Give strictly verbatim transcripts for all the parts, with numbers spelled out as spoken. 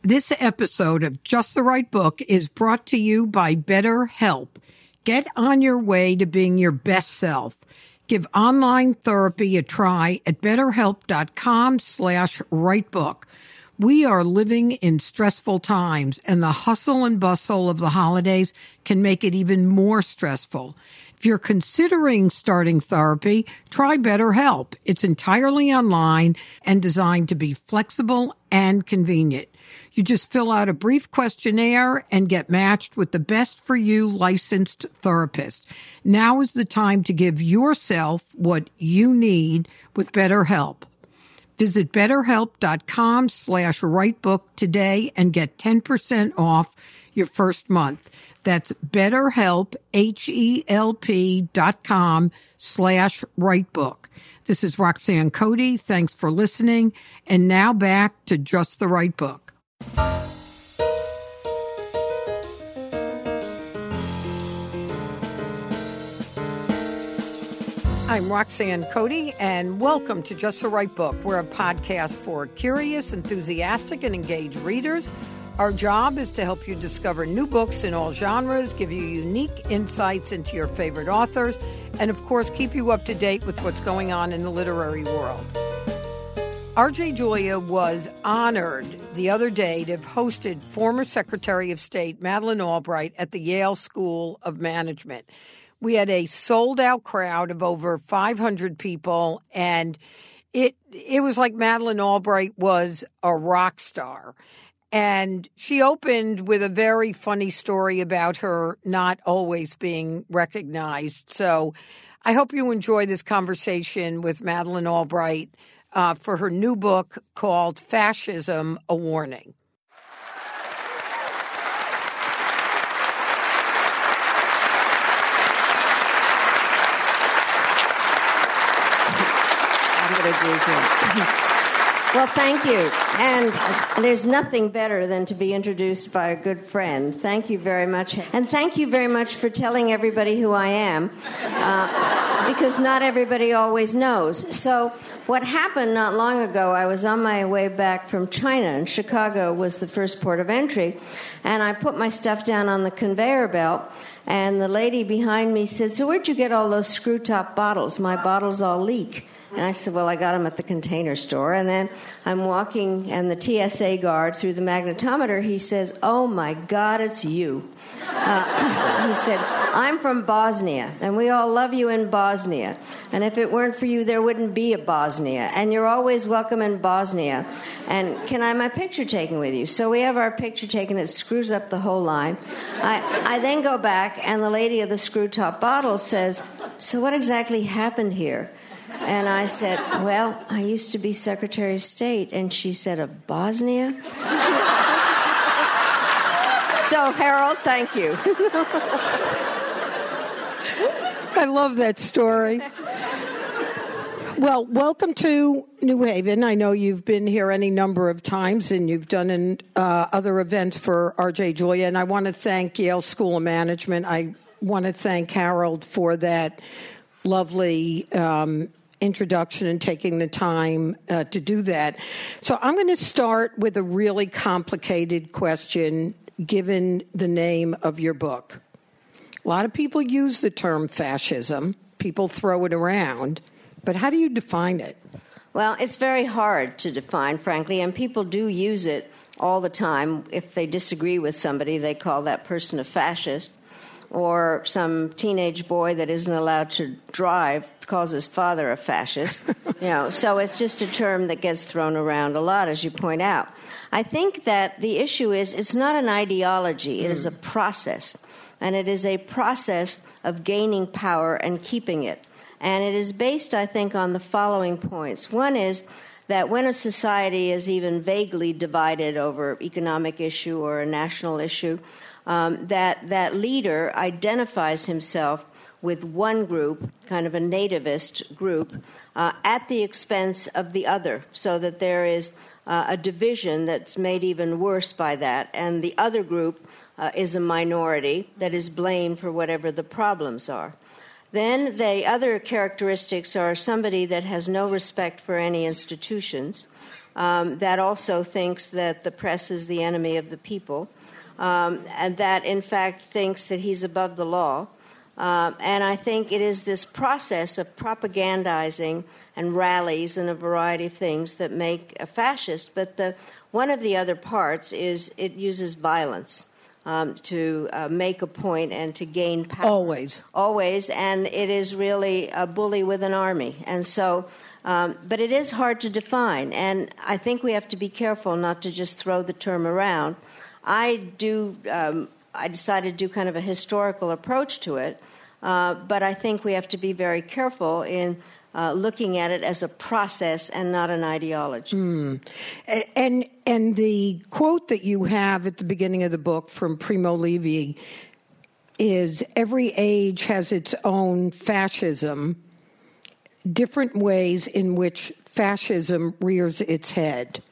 This episode of Just the Right Book is brought to you by BetterHelp. Get on your way to being your best self. Give online therapy a try at betterhelp.com slash writebook. We are living in stressful times, and the hustle and bustle of the holidays can make it even more stressful. If you're considering starting therapy, try BetterHelp. It's entirely online and designed to be flexible and convenient. You just fill out a brief questionnaire and get matched with the best for you licensed therapist. Now is the time to give yourself what you need with BetterHelp. Visit betterhelp.com slash writebook today and get ten percent off your first month. That's betterhelp, H-E-L-P dot com slash writebook. This is Roxanne Cody. Thanks for listening. And now back to Just the Right Book. I'm Roxanne Cody, and welcome to Just the Right Book. We're a podcast for curious, enthusiastic, and engaged readers. Our job is to help you discover new books in all genres, give you unique insights into your favorite authors, and of course, keep you up to date with what's going on in the literary world. R J Julia was honored the other day to have hosted former Secretary of State Madeleine Albright at the Yale School of Management. We had a sold-out crowd of over five hundred people, and it it was like Madeleine Albright was a rock star. And she opened with a very funny story about her not always being recognized. So I hope you enjoy this conversation with Madeleine Albright uh, for her new book called Fascism, A Warning. I'm going to agree with you. Well, thank you. And there's nothing better than to be introduced by a good friend. Thank you very much. And thank you very much for telling everybody who I am, uh, because not everybody always knows. So what happened not long ago, I was on my way back from China, and Chicago was the first port of entry, and I put my stuff down on the conveyor belt, and the lady behind me said, "So where'd you get all those screw-top bottles? My bottles all leak." And I said, well, I got them at the Container Store. And then I'm walking, and the T S A guard, through the magnetometer, he says, oh, my God, it's you. Uh, he said, I'm from Bosnia, and we all love you in Bosnia. And if it weren't for you, there wouldn't be a Bosnia. And you're always welcome in Bosnia. And can I have my picture taken with you? So we have our picture taken. It screws up the whole line. I, I then go back, and the lady of the screw-top bottle says, so what exactly happened here? And I said, well, I used to be Secretary of State. And she said, of Bosnia? So, Harold, thank you. I love that story. Well, welcome to New Haven. I know you've been here any number of times, and you've done an, uh, other events for R J Julia. And I want to thank Yale School of Management. I want to thank Harold for that lovely um introduction and taking the time uh, to do that. So I'm going to start with a really complicated question, given the name of your book. A lot of people use the term fascism. People throw it around. But how do you define it? Well, it's very hard to define, frankly, and people do use it all the time. If they disagree with somebody, they call that person a fascist. Or some teenage boy that isn't allowed to drive calls his father a fascist. You know, so it's just a term that gets thrown around a lot, as you point out. I think that the issue is it's not an ideology. It mm. is a process. And it is a process of gaining power and keeping it. And it is based, I think, on the following points. One is that when a society is even vaguely divided over economic issue or a national issue, Um, that that leader identifies himself with one group, kind of a nativist group, uh, at the expense of the other, so that there is uh, a division that's made even worse by that, and the other group uh, is a minority that is blamed for whatever the problems are. Then the other characteristics are somebody that has no respect for any institutions, um, that also thinks that the press is the enemy of the people, um, and that, in fact, thinks that he's above the law. Um, and I think it is this process of propagandizing and rallies and a variety of things that make a fascist. But the one of the other parts is it uses violence um, to uh, make a point and to gain power. Always. Always. And it is really a bully with an army. And so, um, but it is hard to define. And I think we have to be careful not to just throw the term around. I do, um, I decided to do kind of a historical approach to it. Uh, but I think we have to be very careful in uh, looking at it as a process and not an ideology. Mm. And and the quote that you have at the beginning of the book from Primo Levi is, every age has its own fascism, different ways in which fascism rears its head.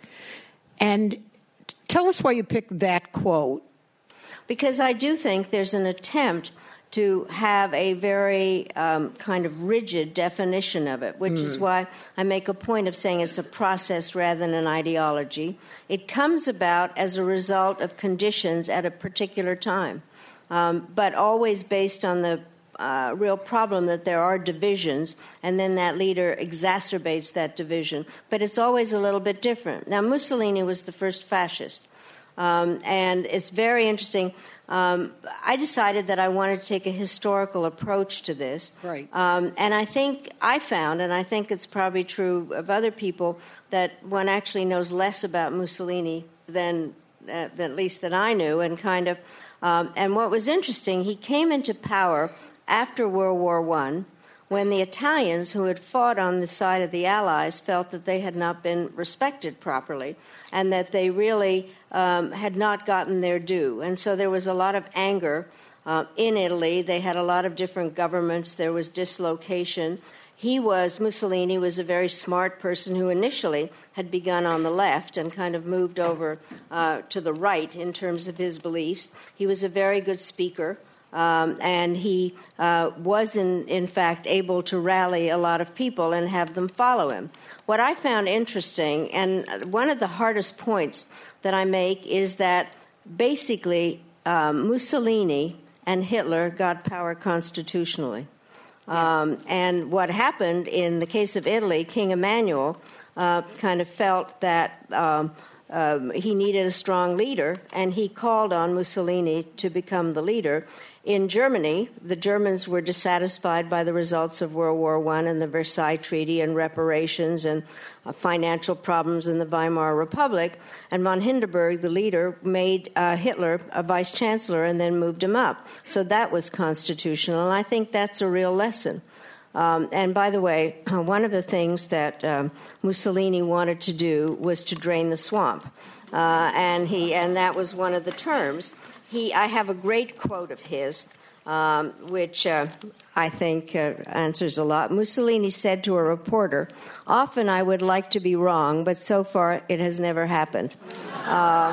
And tell us why you picked that quote. Because I do think there's an attempt to have a very um, kind of rigid definition of it, which mm. is why I make a point of saying it's a process rather than an ideology. It comes about as a result of conditions at a particular time, um, but always based on the uh, real problem that there are divisions, and then that leader exacerbates that division. But it's always a little bit different. Now, Mussolini was the first fascist, um, and it's very interesting. Um, I decided that I wanted to take a historical approach to this. Right. Um, and I think I found, and I think it's probably true of other people, that one actually knows less about Mussolini than, uh, than at least that I knew. And kind of, um, and what was interesting, he came into power after World War One, when the Italians who had fought on the side of the Allies felt that they had not been respected properly and that they really um, had not gotten their due. And so there was a lot of anger uh, in Italy. They had a lot of different governments. There was dislocation. He was, Mussolini was a very smart person who initially had begun on the left and kind of moved over uh, to the right in terms of his beliefs. He was a very good speaker. Um, and he uh, was, in, in fact, able to rally a lot of people and have them follow him. What I found interesting, and one of the hardest points that I make, is that basically um, Mussolini and Hitler got power constitutionally. Yeah. Um, and what happened in the case of Italy, King Emmanuel uh, kind of felt that um, um, he needed a strong leader, and he called on Mussolini to become the leader. In Germany, the Germans were dissatisfied by the results of World War One and the Versailles Treaty and reparations and uh, financial problems in the Weimar Republic. And von Hindenburg, the leader, made uh, Hitler a vice chancellor and then moved him up. So that was constitutional, and I think that's a real lesson. Um, and by the way, one of the things that um, Mussolini wanted to do was to drain the swamp, uh, and he and that was one of the terms. He, I have a great quote of his, um, which uh, I think uh, answers a lot. Mussolini said to a reporter, "Often I would like to be wrong, but so far it has never happened." Uh,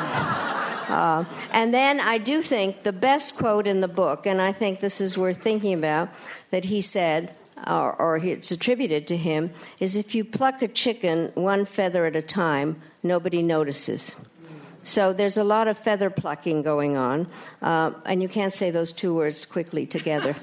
uh, and then I do think the best quote in the book, and I think this is worth thinking about, that he said, or, or it's attributed to him, is, "If you pluck a chicken one feather at a time, nobody notices." So there's a lot of feather plucking going on, uh, and you can't say those two words quickly together.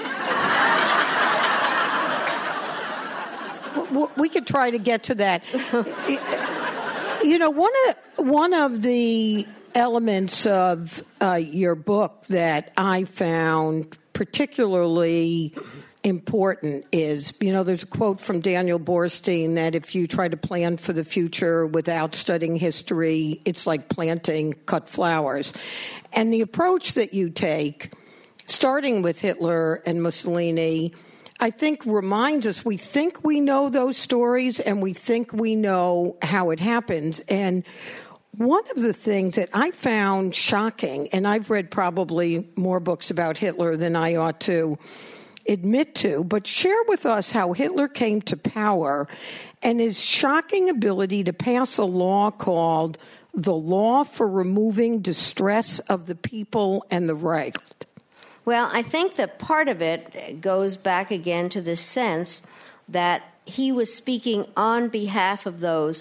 We could try to get to that. You know, one of one of the elements of uh, your book that I found particularly important is, you know, there's a quote from Daniel Borstein that if you try to plan for the future without studying history, it's like planting cut flowers. And the approach that you take, starting with Hitler and Mussolini, I think reminds us we think we know those stories and we think we know how it happens. And one of the things that I found shocking, and I've read probably more books about Hitler than I ought to admit to, but share with us how Hitler came to power and his shocking ability to pass a law called the Law for Removing Distress of the People and the Right. Well, I think that part of it goes back again to this sense that he was speaking on behalf of those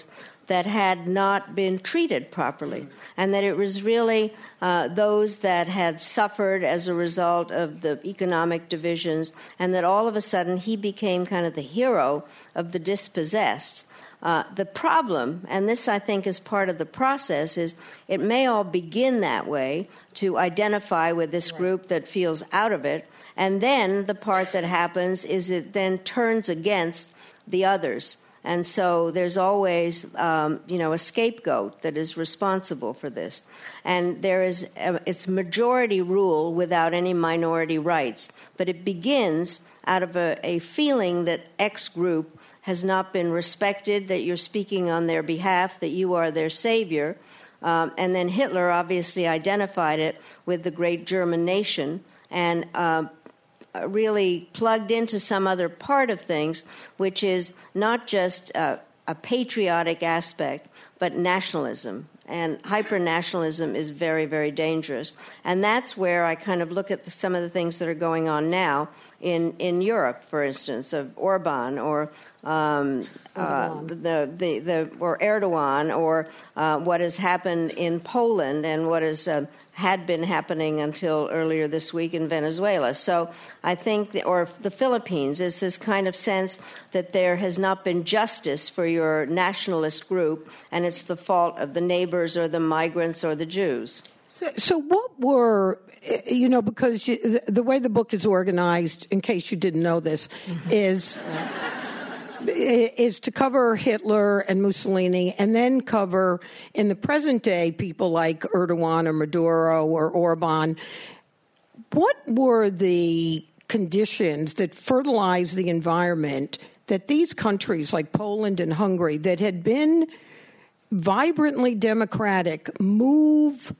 that had not been treated properly, and that it was really uh, those that had suffered as a result of the economic divisions, and that all of a sudden he became kind of the hero of the dispossessed. Uh, the problem, and this I think is part of the process, is it may all begin that way, to identify with this group that feels out of it, and then the part that happens is it then turns against the others. And so there's always, um, you know, a scapegoat that is responsible for this. And there is, a, it's majority rule without any minority rights. But it begins out of a, a feeling that X group has not been respected, that you're speaking on their behalf, that you are their savior. Um, and then Hitler obviously identified it with the great German nation and uh, really plugged into some other part of things, which is not just uh, a patriotic aspect, but nationalism. And hyper-nationalism is very, very dangerous. And that's where I kind of look at the, some of the things that are going on now in, in Europe, for instance, of Orban or um, uh, the, the, the or Erdogan, or uh, what has happened in Poland and what has uh, had been happening until earlier this week in Venezuela. So I think, that, or the Philippines, is this kind of sense that there has not been justice for your nationalist group, and it's the fault of the neighbors or the migrants or the Jews. So, so what were, you know, because you, the, the way the book is organized, in case you didn't know this, mm-hmm. is... is to cover Hitler and Mussolini and then cover, in the present day, people like Erdogan or Maduro or Orban. What were the conditions that fertilized the environment that these countries like Poland and Hungary, that had been vibrantly democratic, move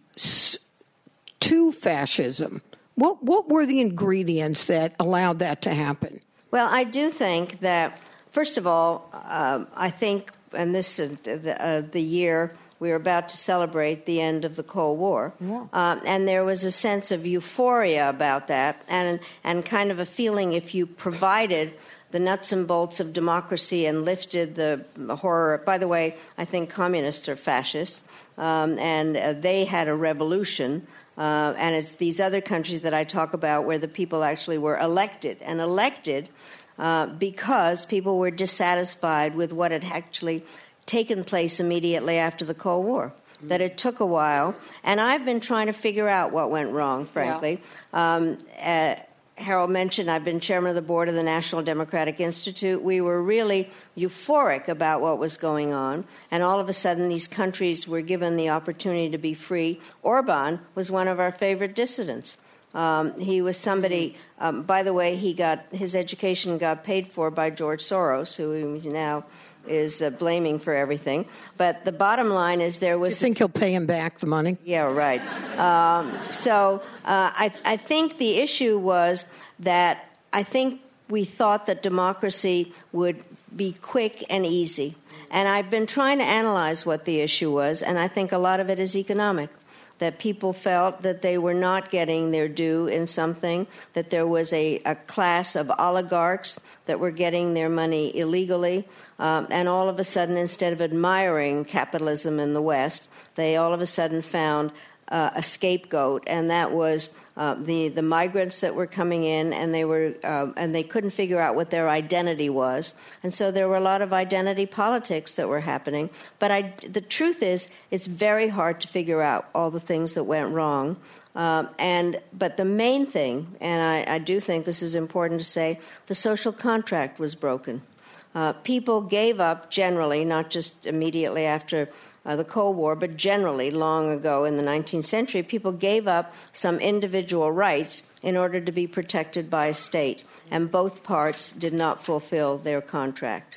to fascism? What, what were the ingredients that allowed that to happen? Well, I do think that, first of all, um, I think, and this is uh, the, uh, the year we were about to celebrate the end of the Cold War, yeah. um, and there was a sense of euphoria about that, and and kind of a feeling if you provided the nuts and bolts of democracy and lifted the horror. By the way, I think communists are fascists, um, and uh, they had a revolution. Uh, and it's these other countries that I talk about where the people actually were elected, and elected uh, because people were dissatisfied with what had actually taken place immediately after the Cold War, mm-hmm. that it took a while. And I've been trying to figure out what went wrong, frankly. Yeah. Um, uh, Harold mentioned I've been chairman of the board of the National Democratic Institute. We were really euphoric about what was going on, and all of a sudden these countries were given the opportunity to be free. Orban was one of our favorite dissidents. Um, he was somebody, um, by the way, he got his education got paid for by George Soros, who he now is uh, blaming for everything. But the bottom line is there was... Do you think he'll pay him back the money? Yeah, right. Um, so uh, I, I think the issue was that I think we thought that democracy would be quick and easy. And I've been trying to analyze what the issue was, and I think a lot of it is economic. That people felt that they were not getting their due in something, that there was a, a class of oligarchs that were getting their money illegally, um, and all of a sudden, instead of admiring capitalism in the West, they all of a sudden found uh, a scapegoat, and that was uh, the the migrants that were coming in, and they were uh, and they couldn't figure out what their identity was, and so there were a lot of identity politics that were happening. But I, the truth is, it's very hard to figure out all the things that went wrong. Um, and but the main thing, and I, I do think this is important to say, the social contract was broken. Uh, people gave up generally, not just immediately after uh, the Cold War, but generally long ago in the nineteenth century, people gave up some individual rights in order to be protected by a state, and both parts did not fulfill their contract.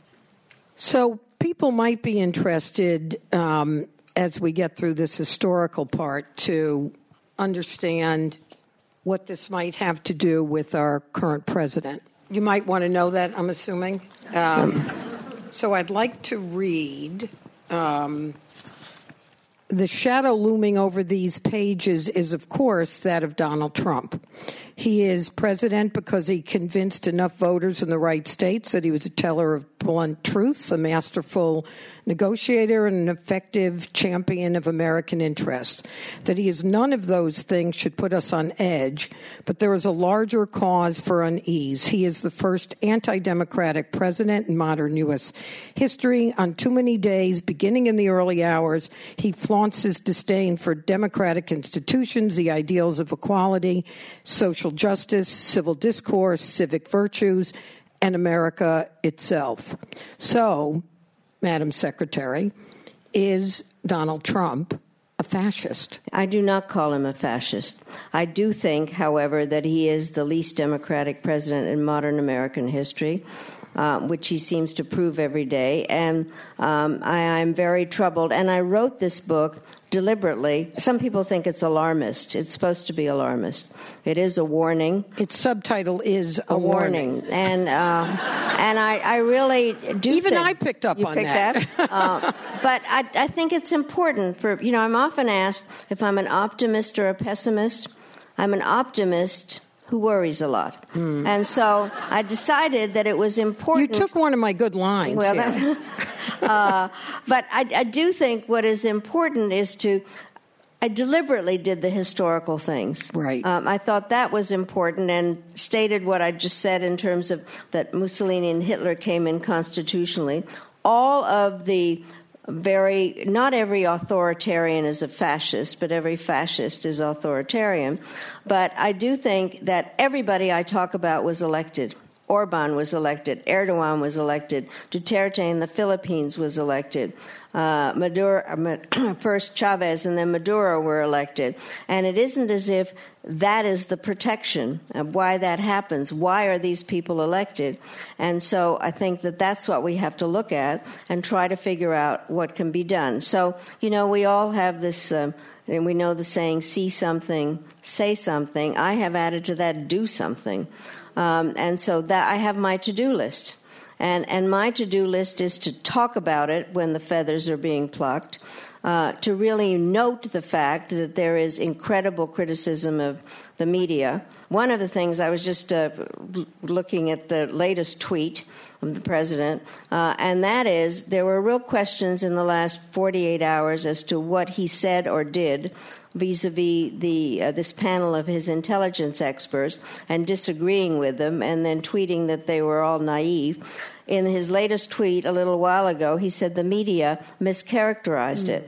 So people might be interested, um, as we get through this historical part, to understand what this might have to do with our current president. You might want to know that, I'm assuming. Um, so I'd like to read, um, the shadow looming over these pages is, of course, that of Donald Trump. He is president because he convinced enough voters in the right states that he was a teller of blunt truths, a masterful negotiator and an effective champion of American interests. That he is none of those things should put us on edge, but there is a larger cause for unease. He is the first anti-democratic president in modern U S history. On too many days, beginning in the early hours, he flaunts his disdain for democratic institutions, the ideals of equality, social justice, civil discourse, civic virtues, and America itself. So, Madam Secretary, is Donald Trump a fascist? I do not call him a fascist. I do think, however, that he is the least democratic president in modern American history, uh, which he seems to prove every day. And um, I, I'm very troubled. And I wrote this book deliberately. Some people think it's alarmist. It's supposed to be alarmist. It is a warning. Its subtitle is a, a warning. warning. And uh, and I, I really do Even think, I picked up you on picked that. that? uh, but I, I think it's important for, you know, I'm often asked if I'm an optimist or a pessimist. I'm an optimist who worries a lot. Hmm. And so I decided that it was important. You took one of my good lines. Well, yeah. that, uh, but I, I do think what is important is to, I deliberately did the historical things. Right. Um, I thought that was important and stated what I just said in terms of that Mussolini and Hitler came in constitutionally. All of the very, not every authoritarian is a fascist, but every fascist is authoritarian. But I do think that everybody I talk about was elected. Orban was elected. Erdogan was elected. Duterte in the Philippines was elected. Uh, Maduro, first Chavez and then Maduro were elected. And it isn't as if that is the protection of why that happens. Why are these people elected? And so I think that that's what we have to look at and try to figure out what can be done. So, you know, we all have this, uh, and we know the saying, see something, say something. I have added to that, do something. Um, and so that I have my to-do list. And, and my to-do list is to talk about it when the feathers are being plucked, uh, to really note the fact that there is incredible criticism of the media. One of the things, I was just uh, looking at the latest tweet of the president, uh, and that is there were real questions in the last forty-eight hours as to what he said or did vis-a-vis the uh, this panel of his intelligence experts and disagreeing with them and then tweeting that they were all naive. In his latest tweet a little while ago, he said the media mischaracterized mm. it.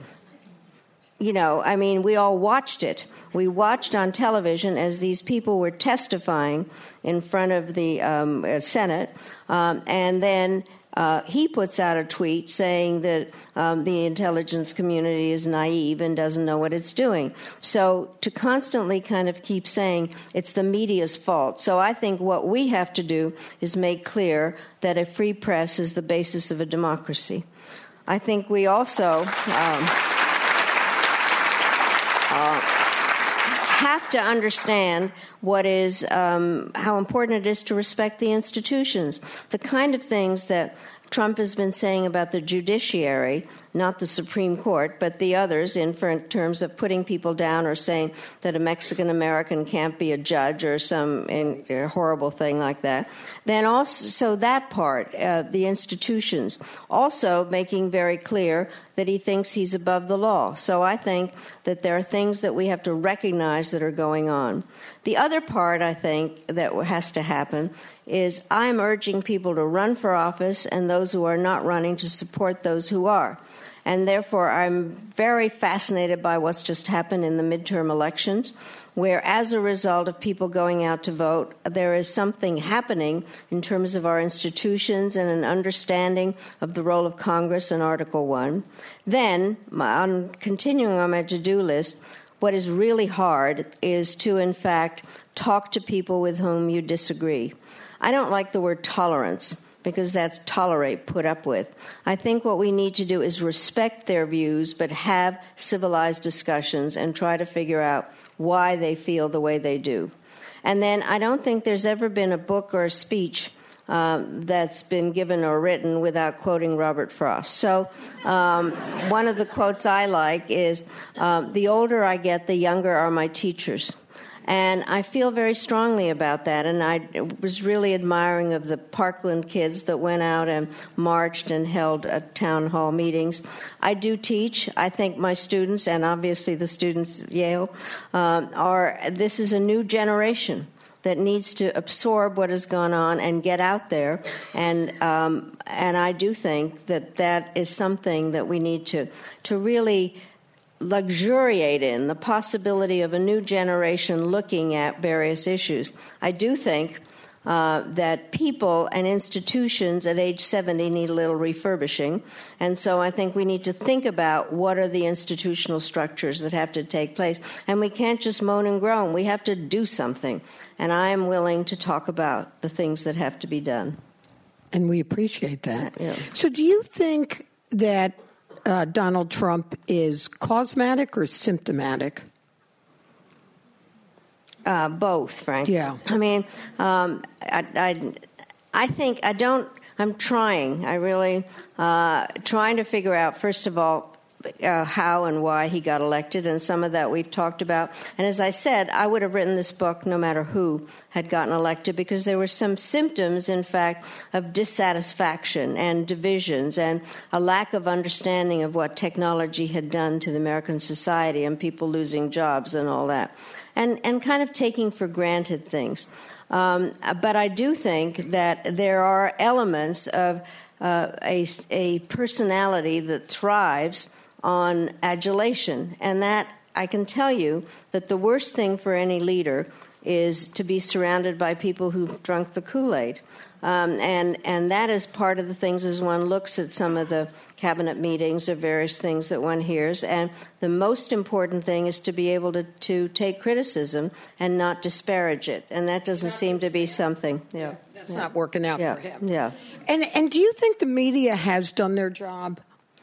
You know, I mean, we all watched it. We watched on television as these people were testifying in front of the um, uh, Senate, um, and then Uh, he puts out a tweet saying that um, the intelligence community is naive and doesn't know what it's doing. So to constantly kind of keep saying it's the media's fault. So I think what we have to do is make clear that a free press is the basis of a democracy. I think we also um, uh, have to understand what is um, how important it is to respect the institutions. The kind of things that Trump has been saying about the judiciary, not the Supreme Court, but the others, in terms of putting people down or saying that a Mexican American can't be a judge or some in, a horrible thing like that. Then also, so that part, uh, the institutions, also making very clear that he thinks he's above the law. So I think that there are things that we have to recognize that are going on. The other part, I think, that has to happen is I'm urging people to run for office and those who are not running to support those who are. And therefore, I'm very fascinated by what's just happened in the midterm elections, where as a result of people going out to vote, there is something happening in terms of our institutions and an understanding of the role of Congress in Article One. Then, on continuing on my to-do list, what is really hard is to, in fact, talk to people with whom you disagree. I don't like the word tolerance, because that's tolerate, put up with. I think what we need to do is respect their views, but have civilized discussions and try to figure out why they feel the way they do. And then I don't think there's ever been a book or a speech um, that's been given or written without quoting Robert Frost. So um, one of the quotes I like is, um, the older I get, the younger are my teachers. And I feel very strongly about that. And I was really admiring of the Parkland kids that went out and marched and held uh, town hall meetings. I do teach. I think my students, and obviously the students at Yale, uh, are, this is a new generation that needs to absorb what has gone on and get out there. And um, and I do think that that is something that we need to to really luxuriate in, the possibility of a new generation looking at various issues. I do think uh, that people and institutions at age seventy need a little refurbishing. And so I think we need to think about what are the institutional structures that have to take place. And we can't just moan and groan. We have to do something. And I am willing to talk about the things that have to be done. And we appreciate that. Yeah. So do you think that uh, Donald Trump is cosmetic or symptomatic? Uh, both, frankly. Yeah. I mean, um, I, I, I think I don't, I'm trying, I really, uh, trying to figure out, first of all, Uh, how and why he got elected, and some of that we've talked about. And as I said, I would have written this book no matter who had gotten elected, because there were some symptoms, in fact, of dissatisfaction and divisions and a lack of understanding of what technology had done to the American society and people losing jobs and all that, and, and kind of taking for granted things. Um, but I do think that there are elements of uh, a, a personality that thrives on adulation. And that, I can tell you, that the worst thing for any leader is to be surrounded by people who've drunk the Kool-Aid. Um, and, and that is part of the things as one looks at some of the cabinet meetings or various things that one hears. And the most important thing is to be able to, to take criticism and not disparage it. And that doesn't seem to be something. Yeah, That's yeah. not working out yeah. for him. Yeah. And, and do you think the media has done their job?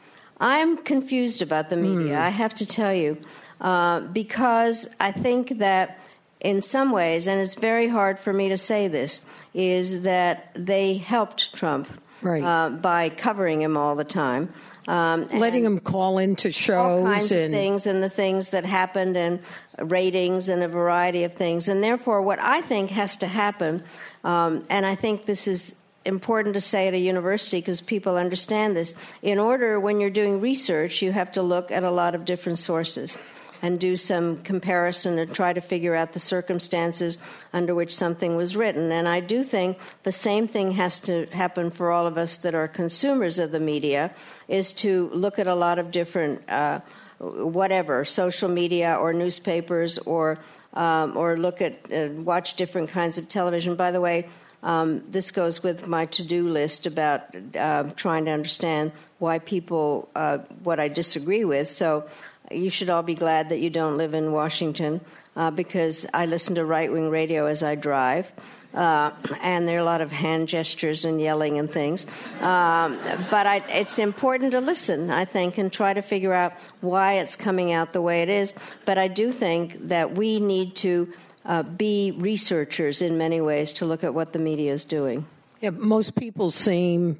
I'm confused about the media, mm. I have to tell you, uh, because I think that in some ways, and it's very hard for me to say this, is that they helped Trump right. uh, by covering him all the time. Um, Letting him call into shows. All kinds and of things and the things that happened and ratings and a variety of things. And therefore, what I think has to happen, um, and I think this is important to say at a university because people understand this. In order, when you're doing research, you have to look at a lot of different sources and do some comparison and try to figure out the circumstances under which something was written. And I do think the same thing has to happen for all of us that are consumers of the media, is to look at a lot of different, uh, whatever, social media or newspapers, or um, or look at, uh, watch different kinds of television. By the way, Um, this goes with my to-do list about uh, trying to understand why people, uh, what I disagree with. So you should all be glad that you don't live in Washington, uh, because I listen to right-wing radio as I drive, uh, and there are a lot of hand gestures and yelling and things. Um, but I, it's important to listen, I think, and try to figure out why it's coming out the way it is. But I do think that we need to Uh, be researchers in many ways to look at what the media is doing. Yeah, most people seem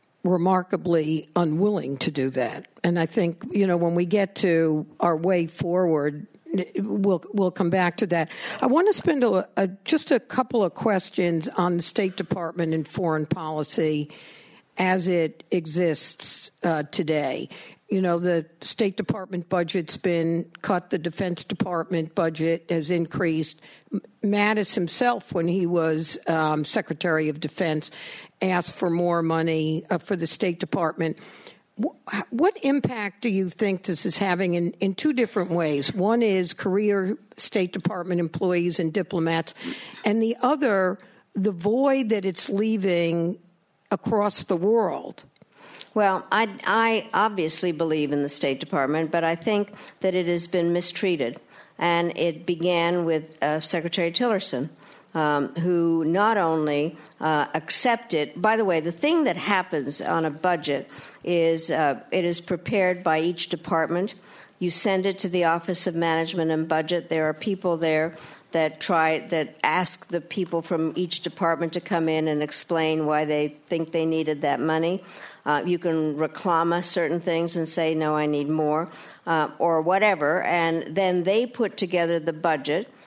remarkably unwilling to do that. And I think, you know, when we get to our way forward, we'll we'll come back to that. I want to spend a, a, just a couple of questions on the State Department and foreign policy as it exists uh, today. You know, the State Department budget's been cut. The Defense Department budget has increased. Mattis himself, when he was um, Secretary of Defense, asked for more money uh, for the State Department. What impact do you think this is having in, in two different ways? One is career State Department employees and diplomats, and the other, the void that it's leaving across the world. Well, I, I obviously believe in the State Department, but I think that it has been mistreated. And it began with uh, Secretary Tillerson, um, who not only uh, accepted, by the way, the thing that happens on a budget is uh, it is prepared by each department. You send it to the Office of Management and Budget. There are people there that try that ask the people from each department to come in and explain why they think they needed that money. Uh, you can reclama certain things and say, no, I need more, uh, or whatever. And then they put together the budget,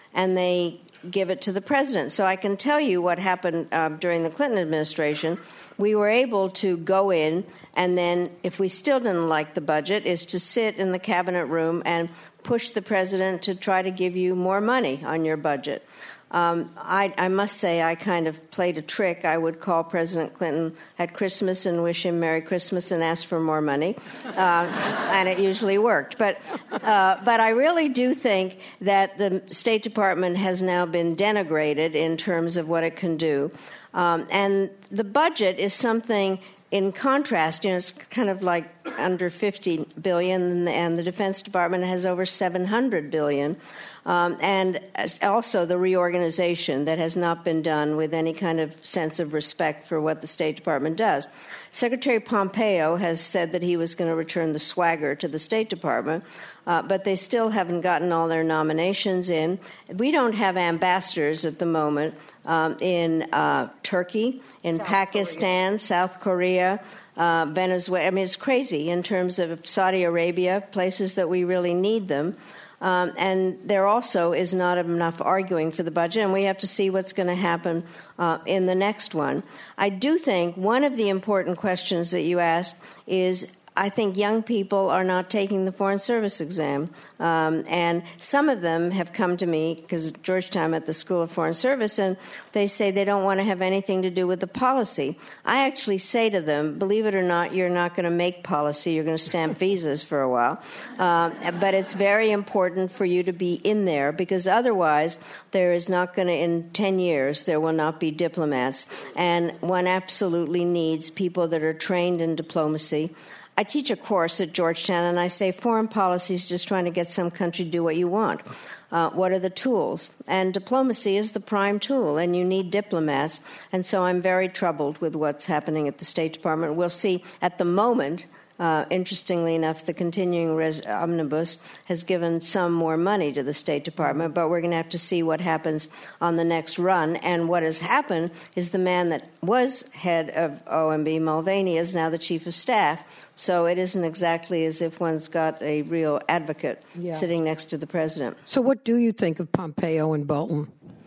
and they give it to the president. So I can tell you what happened uh, during the Clinton administration. We were able to go in, and then if we still didn't like the budget, is to sit in the cabinet room and push the president to try to give you more money on your budget. Um, I, I must say I kind of played a trick. I would call President Clinton at Christmas and wish him Merry Christmas and ask for more money, uh, and it usually worked. But uh, but I really do think that the State Department has now been denigrated in terms of what it can do. Um, and the budget is something, in contrast, you know, it's kind of like under fifty billion dollars, and the Defense Department has over seven hundred billion dollars. Um, and also the reorganization that has not been done with any kind of sense of respect for what the State Department does. Secretary Pompeo has said that he was going to return the swagger to the State Department, uh, but they still haven't gotten all their nominations in. We don't have ambassadors at the moment um, in uh, Turkey, in South Pakistan, Korea. South Korea, uh, Venezuela. I mean, it's crazy in terms of Saudi Arabia, places that we really need them. Um, and there also is not enough arguing for the budget, and we have to see what's going to happen uh, in the next one. I do think one of the important questions that you asked is, I think young people are not taking the Foreign Service exam. Um, and some of them have come to me, because Georgetown at the School of Foreign Service, and they say they don't want to have anything to do with the policy. I actually say to them, believe it or not, you're not going to make policy. You're going to stamp visas for a while. Uh, but it's very important for you to be in there, because otherwise there is not going to, in ten years, there will not be diplomats. And one absolutely needs people that are trained in diplomacy. I teach a course at Georgetown, and I say foreign policy is just trying to get some country to do what you want. Uh, what are the tools? And diplomacy is the prime tool, and you need diplomats. And so I'm very troubled with what's happening at the State Department. We'll see at the moment. Uh, interestingly enough, the continuing res- omnibus has given some more money to the State Department, but we're going to have to see what happens on the next run. And what has happened is the man that was head of O M B, Mulvaney, is now the chief of staff. So it isn't exactly as if one's got a real advocate yeah. sitting next to the president. So what do you think of Pompeo and Bolton?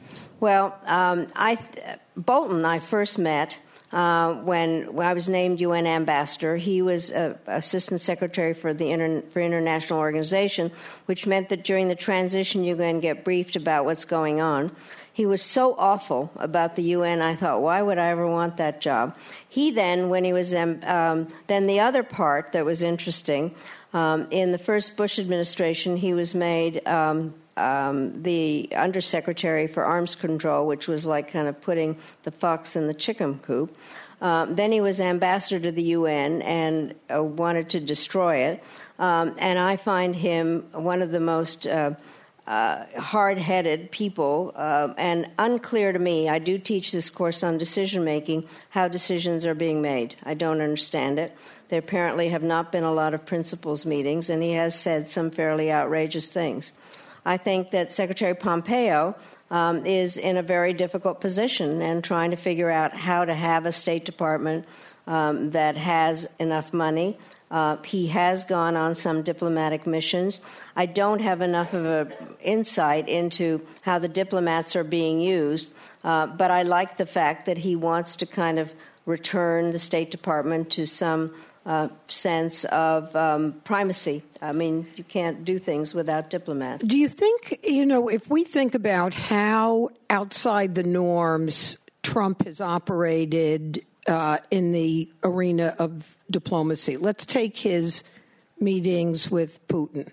Well, um, I th- Bolton I first met Uh, when, when I was named U N ambassador. He was uh, assistant secretary for the inter- for international organization, which meant that during the transition you can get briefed about what's going on. He was so awful about the U N, I thought, why would I ever want that job? He then, when he was, um, um, then the other part that was interesting, um, in the first Bush administration, he was made um, Um, the undersecretary for arms control, which was like kind of putting the fox in the chicken coop. Um, then he was ambassador to the U N and uh, wanted to destroy it. Um, and I find him one of the most uh, uh, hard-headed people uh, and unclear to me. I do teach this course on decision-making, how decisions are being made. I don't understand it. There apparently have not been a lot of principals meetings, and he has said some fairly outrageous things. I think that Secretary Pompeo um, is in a very difficult position and trying to figure out how to have a State Department um, that has enough money. Uh, he has gone on some diplomatic missions. I don't have enough of an insight into how the diplomats are being used, uh, but I like the fact that he wants to kind of return the State Department to some Uh, sense of um, primacy. I mean, you can't do things without diplomats. Do you think, you know, if we think about how outside the norms Trump has operated uh, in the arena of diplomacy, let's take his meetings with Putin.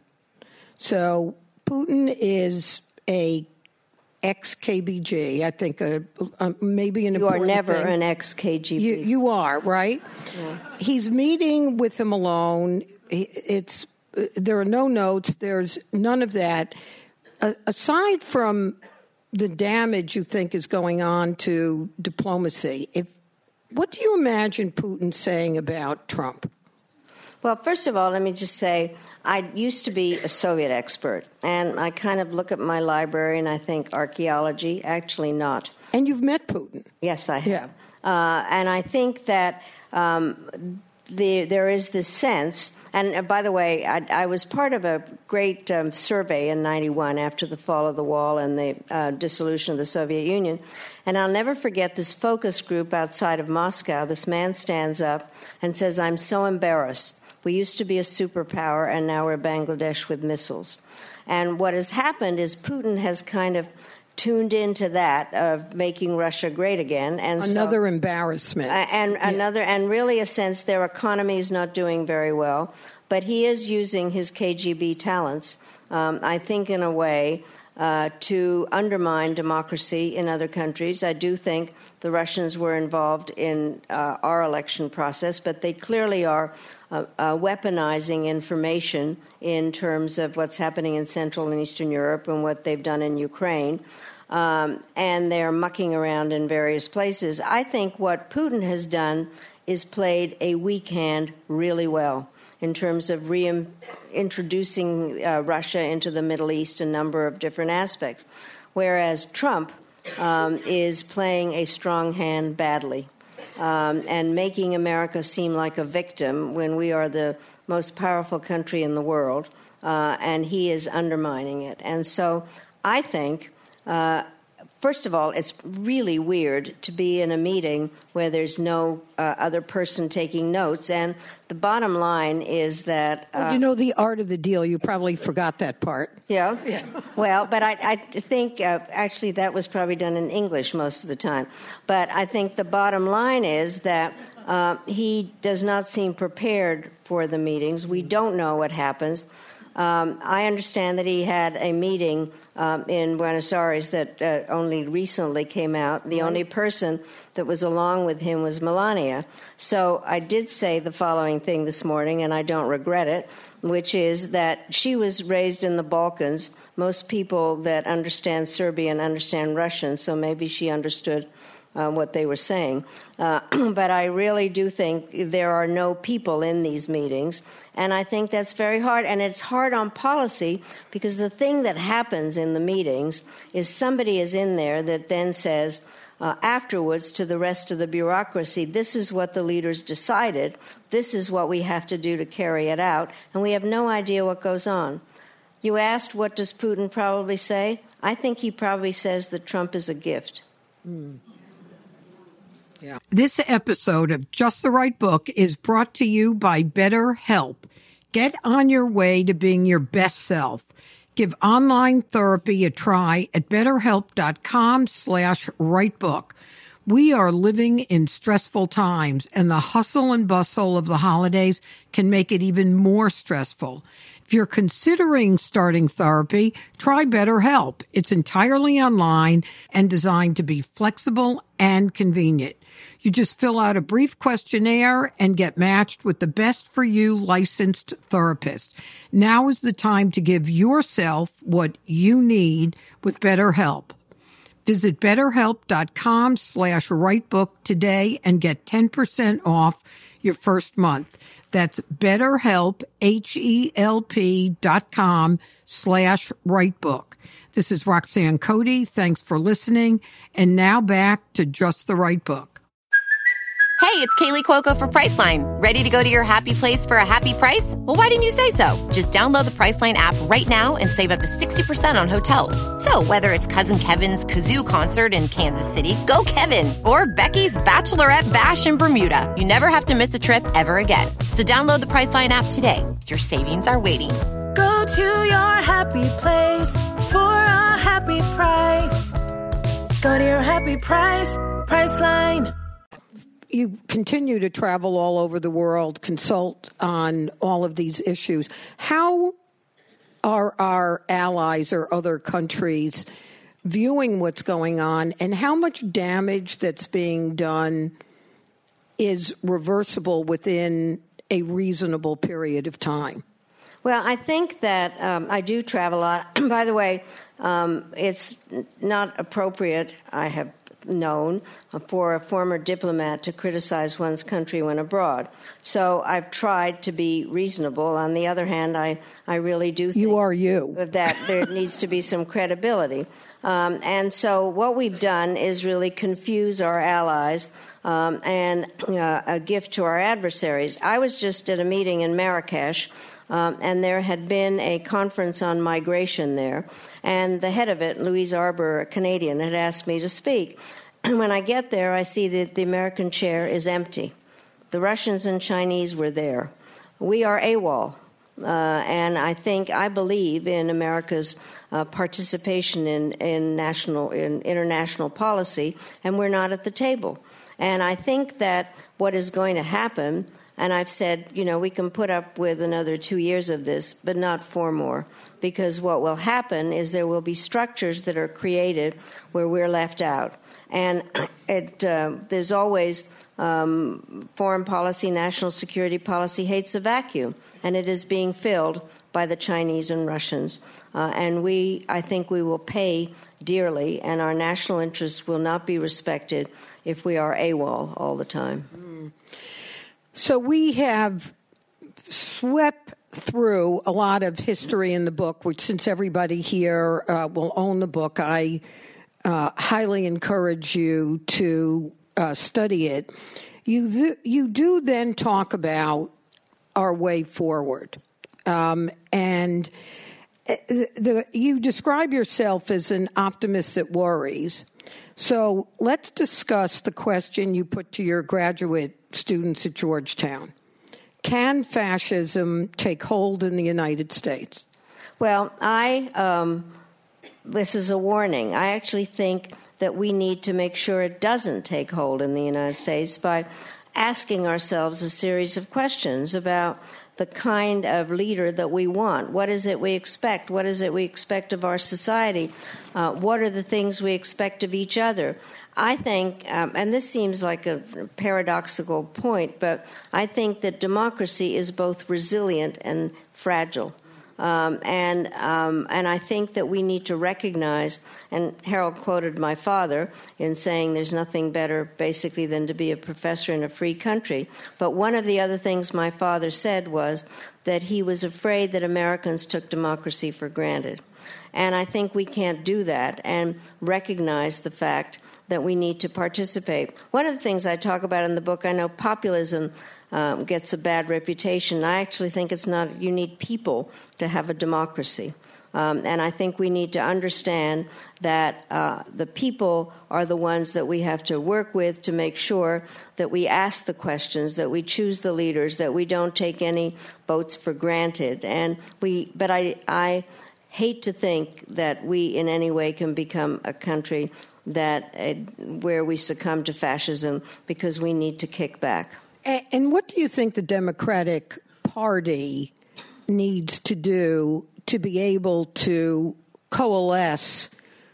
So Putin is a ex-K B G, I think, uh, uh, maybe an you important You are never thing. an ex-K G B. You, you are, right? Yeah. He's meeting with him alone. It's there are no notes. There's none of that. Uh, aside from the damage you think is going on to diplomacy, if, what do you imagine Putin saying about Trump? Well, first of all, let me just say, I used to be a Soviet expert, and I kind of look at my library and I think archaeology, actually not. And you've met Putin. Yes, I have. Yeah. Uh, and I think that um, the, there is this sense And uh, by the way, I, I was part of a great um, survey in ninety-one after the fall of the wall and the uh, dissolution of the Soviet Union. And I'll never forget this focus group outside of Moscow. This man stands up and says, "I'm so embarrassed. We used to be a superpower, and now we're Bangladesh with missiles." And what has happened is Putin has kind of tuned into that of making Russia great again, and another so, embarrassment, uh, and yeah. another, and really a sense their economy is not doing very well. But he is using his K G B talents, um, I think, in a way uh, to undermine democracy in other countries. I do think the Russians were involved in uh, our election process, but they clearly are uh, uh, weaponizing information in terms of what's happening in Central and Eastern Europe and what they've done in Ukraine. Um, and they're mucking around in various places. I think what Putin has done is played a weak hand really well in terms of reintroducing uh, Russia into the Middle East, a number of different aspects, whereas Trump um, is playing a strong hand badly um, and making America seem like a victim when we are the most powerful country in the world, uh, and he is undermining it. And so I think Uh, first of all, it's really weird to be in a meeting where there's no uh, other person taking notes. And the bottom line is that... Uh, well, you know the art of the deal. You probably forgot that part. Yeah? yeah. Well, but I, I think, uh, actually, that was probably done in English most of the time. But I think the bottom line is that uh, he does not seem prepared for the meetings. We don't know what happens. Um, I understand that he had a meeting um, in Buenos Aires that uh, only recently came out. The right. only person that was along with him was Melania. So I did say the following thing this morning, and I don't regret it, which is that she was raised in the Balkans. Most people that understand Serbian understand Russian, so maybe she understood Uh, what they were saying. Uh, but I really do think there are no people in these meetings, and I think that's very hard. And it's hard on policy because the thing that happens in the meetings is somebody is in there that then says uh, afterwards to the rest of the bureaucracy, this is what the leaders decided, this is what we have to do to carry it out, and we have no idea what goes on. You asked, what does Putin probably say? I think he probably says that Trump is a gift. Mm. Yeah. This episode of Just the Right Book is brought to you by BetterHelp. Get on your way to being your best self. Give online therapy a try at betterhelp.com slash rightbook. We are living in stressful times, and the hustle and bustle of the holidays can make it even more stressful. If you're considering starting therapy, try BetterHelp. It's entirely online and designed to be flexible and convenient. You just fill out a brief questionnaire and get matched with the best for you licensed therapist. Now is the time to give yourself what you need with BetterHelp. Visit betterhelp.com slash rightbook today and get ten percent off your first month. That's BetterHelp, H-E-L-P dot com slash rightbook. This is Roxanne Cody. Thanks for listening. And now back to Just the Right Book. Hey, it's Kaylee Cuoco for Priceline. Ready to go to your happy place for a happy price? Well, why didn't you say so? Just download the Priceline app right now and save up to sixty percent on hotels. So whether it's Cousin Kevin's Kazoo Concert in Kansas City, go Kevin, or Becky's Bachelorette Bash in Bermuda, you never have to miss a trip ever again. So download the Priceline app today. Your savings are waiting. Go to your happy place for a happy price. Go to your happy price, Priceline. You continue to travel all over the world, consult on all of these issues. How are our allies or other countries viewing what's going on, and how much damage that's being done is reversible within a reasonable period of time? Well, I think that um, I do travel a lot. By the way, um, it's not appropriate. I have known for a former diplomat to criticize one's country when abroad. So I've tried to be reasonable. On the other hand, I, I really do think you are you. that there needs to be some credibility. Um, and so what we've done is really confuse our allies um, and uh, a gift to our adversaries. I was just at a meeting in Marrakesh, um, and there had been a conference on migration there. And the head of it, Louise Arbour, a Canadian, had asked me to speak. And when I get there, I see that the American chair is empty. The Russians and Chinese were there. We are AWOL. Uh, and I think, I believe in America's uh, participation in, in national, in international policy, and we're not at the table. And I think that what is going to happen, and I've said, you know, we can put up with another two years of this, but not four more, because what will happen is there will be structures that are created where we're left out. And it, uh, there's always um, foreign policy, national security policy hates a vacuum, and it is being filled by the Chinese and Russians. Uh, and we, I think we will pay dearly, and our national interests will not be respected if we are AWOL all the time. Mm. So we have swept through a lot of history in the book, which since everybody here uh, will own the book, I uh, highly encourage you to uh, study it. You, th- you do then talk about our way forward. Um, and the, you describe yourself as an optimist that worries. So let's discuss the question you put to your graduate students at Georgetown. Can fascism take hold in the United States? Well, I um, this is a warning. I actually think that we need to make sure it doesn't take hold in the United States by asking ourselves a series of questions about the kind of leader that we want. What is it we expect? What is it we expect of our society? Uh, what are the things we expect of each other? I think, um, and this seems like a paradoxical point, but I think that democracy is both resilient and fragile. Um, and um, and I think that we need to recognize, and Harold quoted my father in saying there's nothing better basically than to be a professor in a free country. But one of the other things my father said was that he was afraid that Americans took democracy for granted. And I think we can't do that and recognize the fact that we need to participate. One of the things I talk about in the book, I know populism Um, gets a bad reputation. I actually think it's not, you need people to have a democracy. Um, and I think we need to understand that uh, the people are the ones that we have to work with to make sure that we ask the questions, that we choose the leaders, that we don't take any votes for granted. And we, but I, I hate to think that we in any way can become a country that uh, where we succumb to fascism because we need to kick back. And what do you think the Democratic Party needs to do to be able to coalesce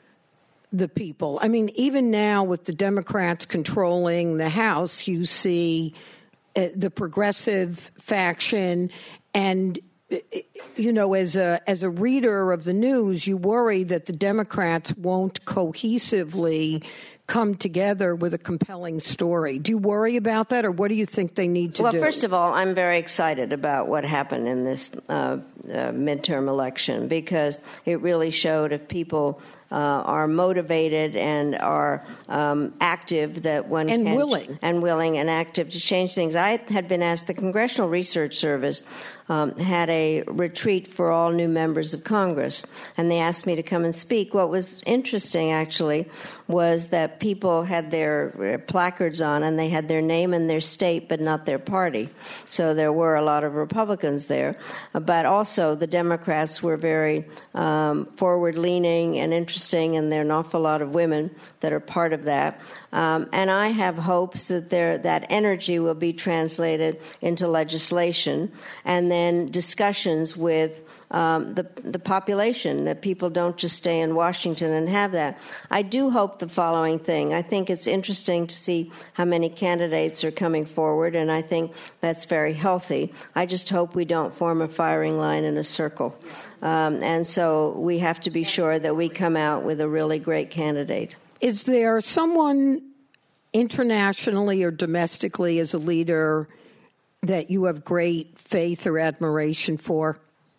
the people? I mean, even now with the Democrats controlling the House, you see uh, the progressive faction, and you know, as a as a reader of the news, you worry that the Democrats won't cohesively come together with a compelling story. Do you worry about that, or what do you think they need to well, do? Well, first of all, I'm very excited about what happened in this uh, uh, midterm election, because it really showed if people uh, are motivated and are um, active, that one and can, willing and willing and active to change things. I had been asked, the Congressional Research Service um, had a retreat for all new members of Congress, and they asked me to come and speak. What was interesting, actually, was that people had their placards on, and they had their name and their state, but not their party. So there were a lot of Republicans there. But also the Democrats were very um, forward-leaning and interesting, and there are an awful lot of women that are part of that. Um, and I have hopes that there, that energy will be translated into legislation and then discussions with Um, the, the population, that people don't just stay in Washington and have that. I do hope the following thing. I think it's interesting to see how many candidates are coming forward, and I think that's very healthy. I just hope we don't form a firing line in a circle. Um, and so we have to be sure that we come out with a really great candidate. Is there someone internationally or domestically as a leader that you have great faith or admiration for?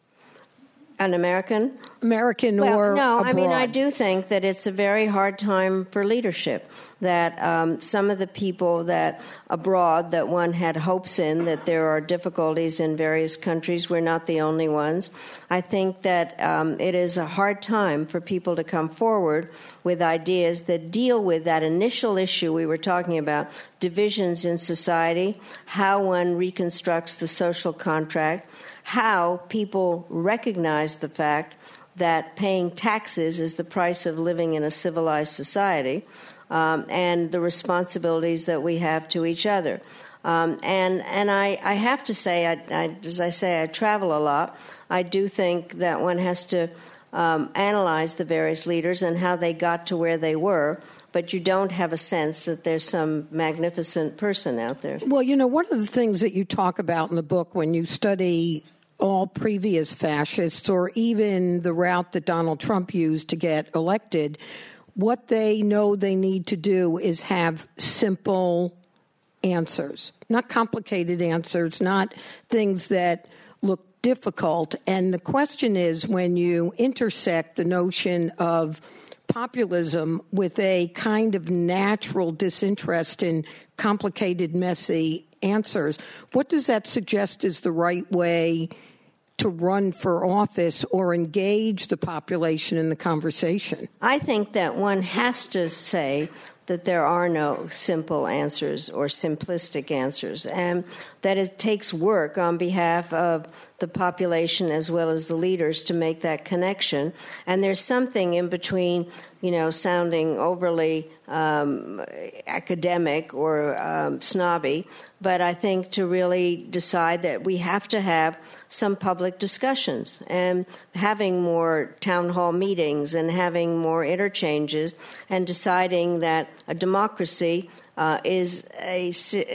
An American? American well, or no, abroad? I mean, I do think that it's a very hard time for leadership, that um, some of the people that abroad that one had hopes in, that there are difficulties in various countries, we're not the only ones. I think that um, it is a hard time for people to come forward with ideas that deal with that initial issue we were talking about, divisions in society, how one reconstructs the social contract, how people recognize the fact that paying taxes is the price of living in a civilized society, um, and the responsibilities that we have to each other. Um, and and I, I have to say, I, I, as I say, I travel a lot. I do think that one has to um, analyze the various leaders and how they got to where they were, but you don't have a sense that there's some magnificent person out there. Well, you know, one of the things that you talk about in the book when you study all previous fascists, or even the route that Donald Trump used to get elected, what they know they need to do is have simple answers, not complicated answers, not things that look difficult. And the question is, when you intersect the notion of populism with a kind of natural disinterest in complicated, messy answers, what does that suggest is the right way to run for office or engage the population in the conversation? I think that one has to say that there are no simple answers or simplistic answers, and that it takes work on behalf of the population as well as the leaders to make that connection. And there's something in between, you know, sounding overly um, academic or um, snobby, but I think to really decide that we have to have some public discussions and having more town hall meetings and having more interchanges and deciding that a democracy uh, is a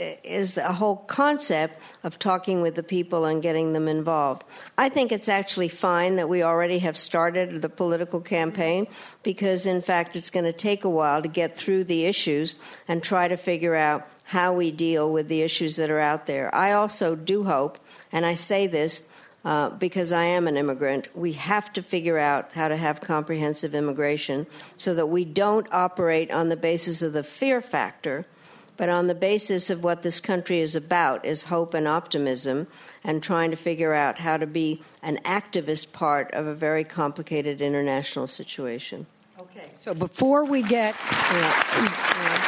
is a whole concept of talking with the people and getting them involved. I think it's actually fine that we already have started the political campaign, because in fact it's going to take a while to get through the issues and try to figure out how we deal with the issues that are out there. I also do hope, and I say this uh, because I am an immigrant, we have to figure out how to have comprehensive immigration so that we don't operate on the basis of the fear factor, but on the basis of what this country is about, is hope and optimism, and trying to figure out how to be an activist part of a very complicated international situation. Okay, so before we get... Uh, uh,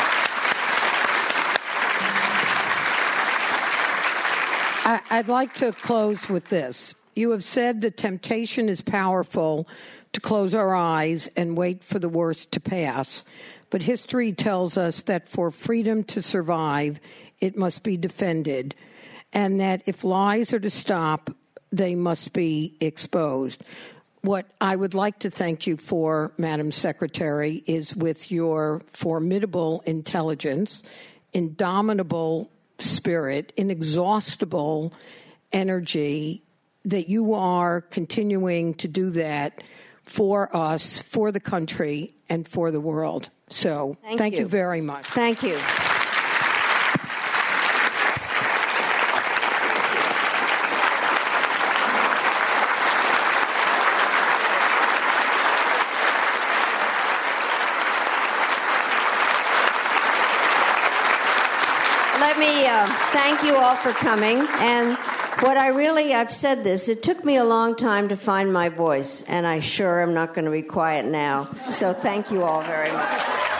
I'd like to close with this. You have said the temptation is powerful to close our eyes and wait for the worst to pass. But history tells us that for freedom to survive, it must be defended, and that if lies are to stop, they must be exposed. What I would like to thank you for, Madam Secretary, is with your formidable intelligence, indomitable spirit, inexhaustible energy, that you are continuing to do that for us, for the country, and for the world. So thank, thank you. you very much. Thank you. Let me uh, thank you all for coming. And what I really, I've said this, it took me a long time to find my voice, and I sure am not going to be quiet now. So thank you all very much.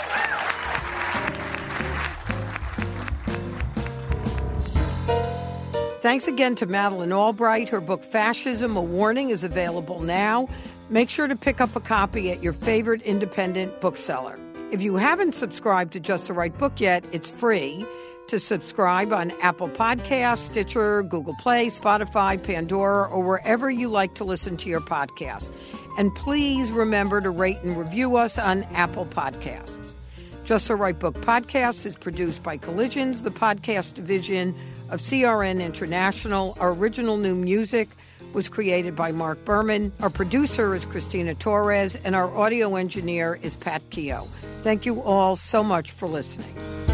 Thanks again to Madeleine Albright. Her book, Fascism, A Warning, is available now. Make sure to pick up a copy at your favorite independent bookseller. If you haven't subscribed to Just the Right Book yet, it's free to subscribe on Apple Podcasts, Stitcher, Google Play, Spotify, Pandora, or wherever you like to listen to your podcast. And please remember to rate and review us on Apple Podcasts. Just the Right Book podcast is produced by Collisions, the podcast division of C R N International. Our original new music was created by Mark Berman. Our producer is Christina Torres, and our audio engineer is Pat Keogh. Thank you all so much for listening.